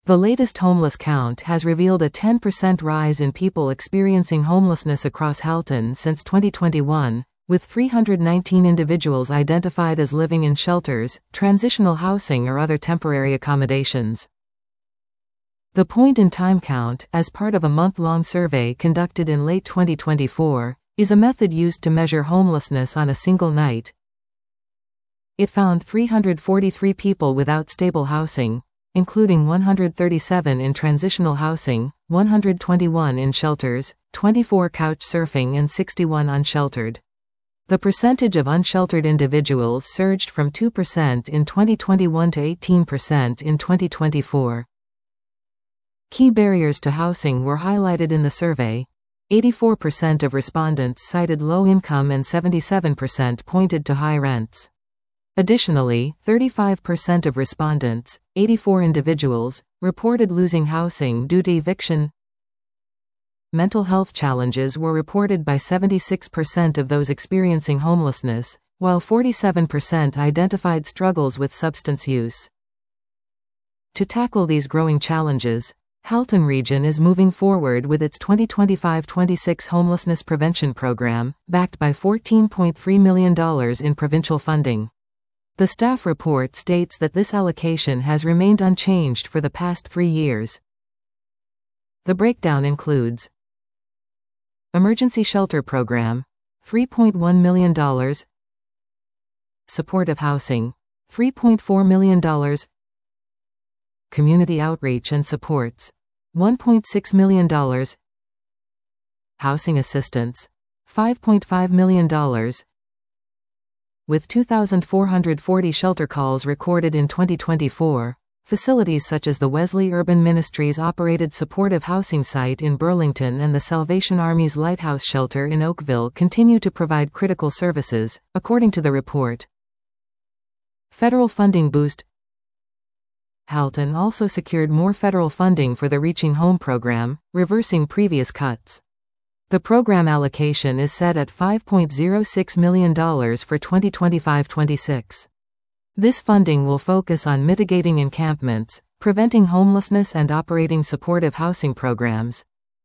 The latest homeless count has revealed a 10% rise in people experiencing homelessness across Halton since 2021, with 319 individuals identified as living in shelters, transitional housing or other temporary accommodations. The point-in-time count, as part of a month-long survey conducted in late 2024, is a method used to measure homelessness on a single night. It found 343 people without stable housing, including 137 in transitional housing, 121 in shelters, 24 couch surfing and 61 unsheltered. The percentage of unsheltered individuals surged from 2% in 2021 to 18% in 2024. Key barriers to housing were highlighted in the survey. 84% of respondents cited low income and 77% pointed to high rents. Additionally, 35% of respondents, 84 individuals, reported losing housing due to eviction. Mental health challenges were reported by 76% of those experiencing homelessness, while 47% identified struggles with substance use. To tackle these growing challenges, Halton Region is moving forward with its 2025-26 homelessness prevention program, backed by $14.3 million in provincial funding. The staff report states that this allocation has remained unchanged for the past 3 years. The breakdown includes: Emergency Shelter Program, $3.1 million. Supportive Housing, $3.4 million. Community Outreach and Supports, $1.6 million. Housing Assistance, $5.5 million. With 2,440 shelter calls recorded in 2024, facilities such as the Wesley Urban Ministries operated supportive housing site in Burlington and the Salvation Army's Lighthouse Shelter in Oakville continue to provide critical services, according to the report. Federal funding boost. Halton also secured more federal funding for the Reaching Home program, reversing previous cuts. The program allocation is set at $5.06 million for 2025-26. This funding will focus on mitigating encampments, preventing homelessness and operating supportive housing programs.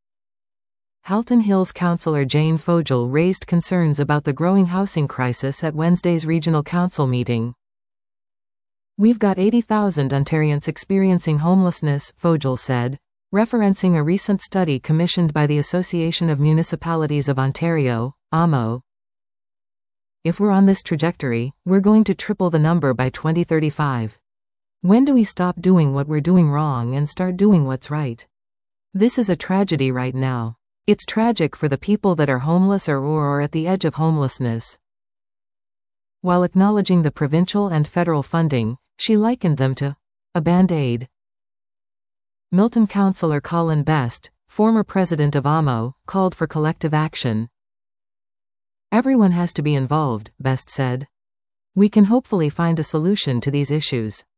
Halton Hills Councillor Jane Fogel raised concerns about the growing housing crisis at Wednesday's Regional Council meeting. "We've got 80,000 Ontarians experiencing homelessness," Fogel said, referencing a recent study commissioned by the Association of Municipalities of Ontario, AMO. "If we're on this trajectory, we're going to triple the number by 2035. When do we stop doing what we're doing wrong and start doing what's right? This is a tragedy right now. It's tragic for the people that are homeless or at the edge of homelessness." While acknowledging the provincial and federal funding, she likened them to a band-aid. Milton Councillor Colin Best, former president of AMO, called for collective action. "Everyone has to be involved," Best said. "We can hopefully find a solution to these issues."